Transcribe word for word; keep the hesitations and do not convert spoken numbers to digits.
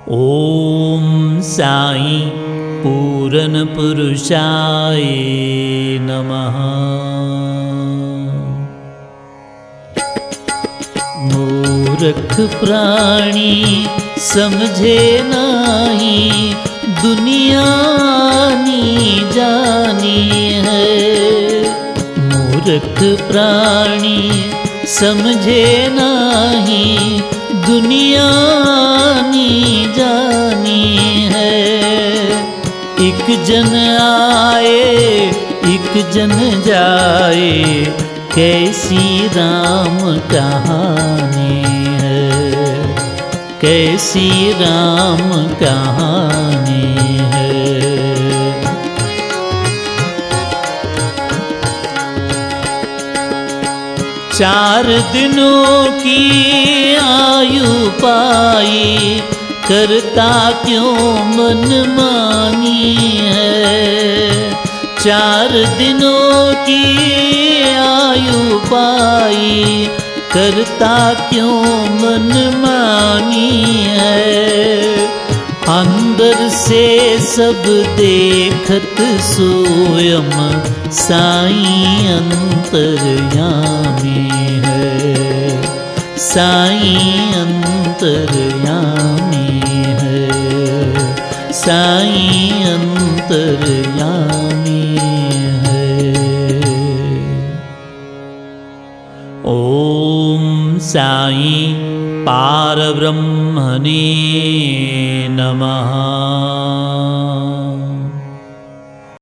ओम साई पूरन पुरुषाय नमः। मूर्ख प्राणी समझे नाही, दुनिया नी जानी है। मूर्ख प्राणी समझे नाही, दुनिया नी जानी है। एक जन आए एक जन जाए, कैसी राम कहानी है, कैसी राम कहानी है। चार दिनों की आयु पाई, करता क्यों मनमानी है। चार दिनों की आयु पाई, करता क्यों मनमानी है। अंदर से सब देखत सोयम, साईं अंतर्यामी है, साईं अंतर्यामी है, साईं अंतर्यामी है। ओम साईं पारब्रह्मणे नमः।